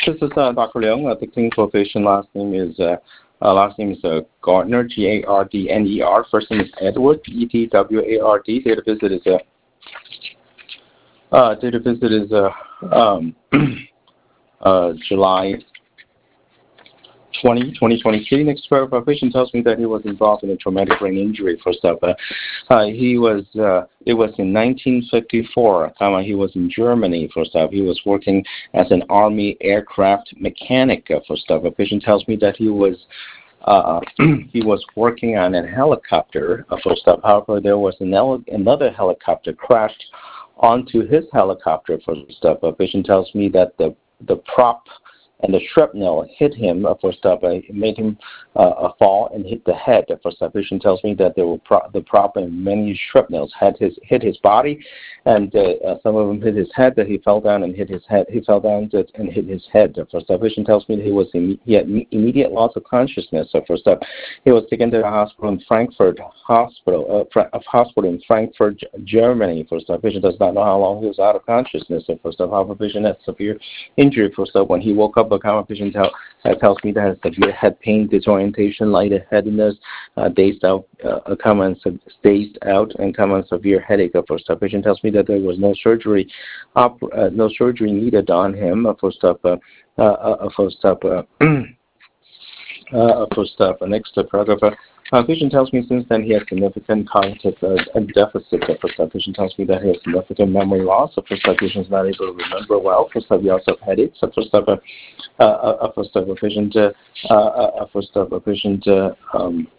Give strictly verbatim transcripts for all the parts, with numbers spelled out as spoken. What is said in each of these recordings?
This is uh, Doctor Leung. Uh, the clinical patient last name is uh, uh, last name is uh, Gardner, G A R D N E R. First name is Edward, E D W A R D. Date of visit is uh, uh, date of visit is uh, um, uh, July twentieth, twenty twenty-three. Next paragraph, patient tells me that he was involved in a traumatic brain injury. First up, uh, uh, he was. Uh, it was in nineteen fifty-four. Um, he was in Germany. First up, he was working as an army aircraft mechanic. Uh, first up, a patient tells me that he was. Uh, he was working on a helicopter. Uh, first up, however, there was an ele- another helicopter crashed onto his helicopter. First up, a patient tells me that the the prop and the shrapnel hit him. Uh, first up, uh, it made him uh, fall and hit the head. The first up, patient tells me that there were pro- the prop and many shrapnels had his hit his body, and uh, uh, some of them hit his head. That he fell down and hit his head. He fell down to, and hit his head. The first up, patient tells me that he was Im- he had immediate loss of consciousness. So first up, he was taken to the hospital in Frankfurt Hospital, uh, Fra- hospital in Frankfurt, Germany. First up, patient does not know how long he was out of consciousness. So first up, however, patient had severe injury. First up, when he woke up, a common patient tell, uh, tells me that has severe head pain, disorientation, lightheadedness, uh, dazed out, uh, a common dazed out, and common severe headache. Uh, first up, patient tells me that there was no surgery, op- uh, no surgery needed on him. Uh, first up, uh, uh, uh, first up. Uh, Uh, first up, uh, next uh, paragraph. Uh, uh, patient tells me since then he has significant cognitive uh, deficit. Uh, first up, patient tells me that he has significant memory loss. So first up, patient is not able to remember well. First up, he also have headaches. So first up, uh, uh, uh, first up, a patient, uh, uh, uh, first up, a patient. Uh, um,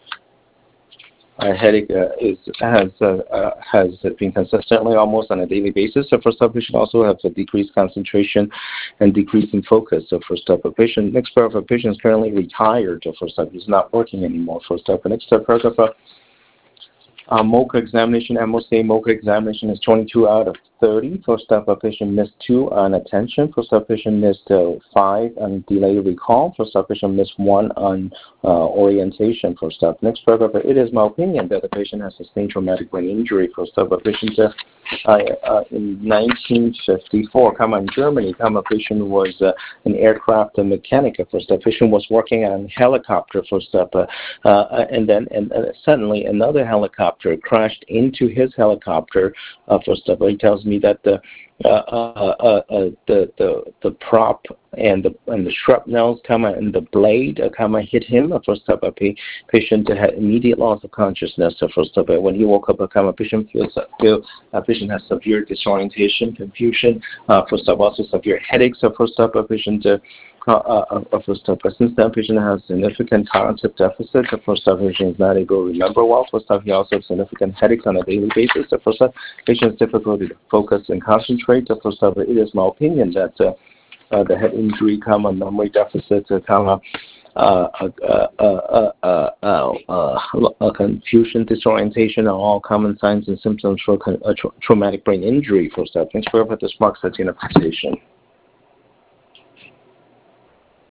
Uh, headache uh, is has uh, uh, has been consistently almost on a daily basis. So first up, patient also has a decreased concentration and decrease in focus. So first up, a patient. Next paragraph, a patient is currently retired. So first up, he's not working anymore. First up, next paragraph. Uh, Uh, MOCA examination, M O C MOCA examination is twenty-two out of thirty. First up, a patient missed two on attention. First up, patient missed uh, five on delayed recall. First up, patient missed one on uh, orientation. First up, next paragraph. It is my opinion that the patient has sustained traumatic brain injury. First up, a patient uh, uh, in nineteen fifty-four, come on, Germany, come a patient was uh, an aircraft mechanic. First up, patient was working on a helicopter. First up, uh, uh, and then and uh, suddenly another helicopter crashed into his helicopter. Uh, first of all, he tells me that the uh, uh, uh, uh, the the the prop and the and the shrapnels come and the blade uh, come and hit him. Uh, first up, a patient had immediate loss of consciousness. So first up, when he woke up, a patient feels feel a patient has severe disorientation, confusion. Uh, first up, also severe headaches. So first up, a patient. Uh, Uh, uh, uh, first up, since that patient has significant cognitive deficit, the first up, patient is not able to remember well. First up, he also has significant headaches on a daily basis. The first up, patient has difficulty to focus and concentrate. The first up, it is my opinion that uh, uh, the head injury, comma, memory deficit, uh, comma, uh, uh, uh, uh, uh, uh, confusion, disorientation are all common signs and symptoms for a tra- traumatic brain injury. First up, thanks for this marks the interpretation.